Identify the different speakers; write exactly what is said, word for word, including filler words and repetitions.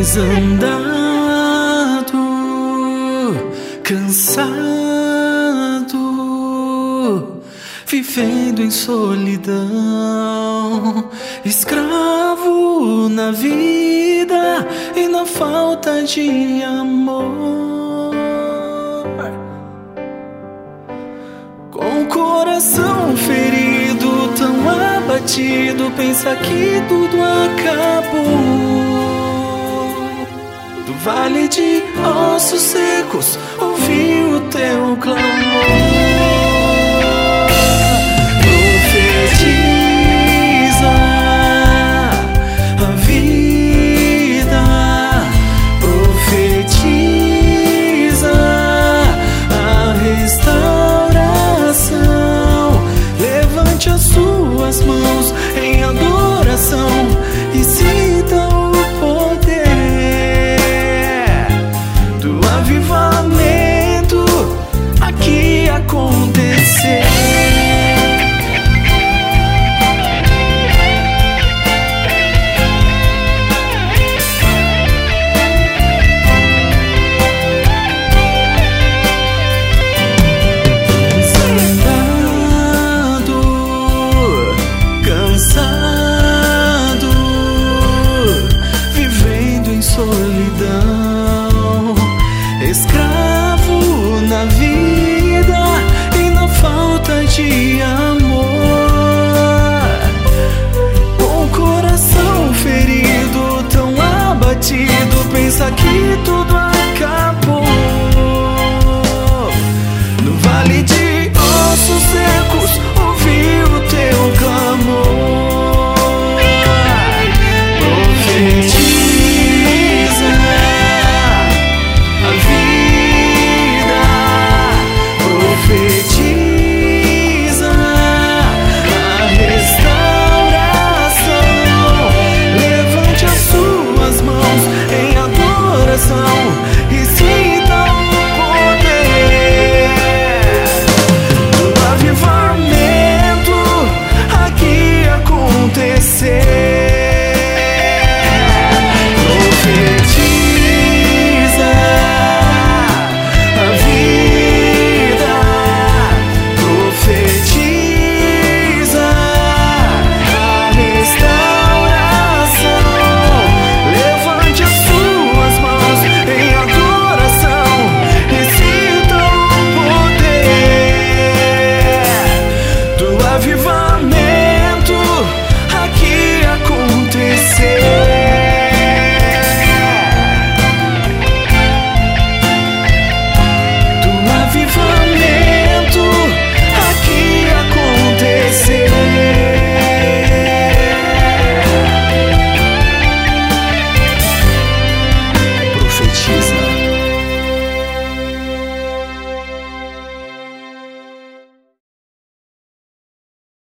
Speaker 1: desandado, cansado, vivendo em solidão, escravo na vida e na falta de amor, com o coração ferido, tão abatido, pensa que tudo acabou. Do vale de ossos secos, ouvi o teu clamor. Profetiza a vida, profetiza a restauração. Levante as suas mãos em adoração e sinta o poder do avivamento aqui acontecer. Solidão, escravo na vida e na falta de amor, com o coração ferido, tão abatido, pensa que tudo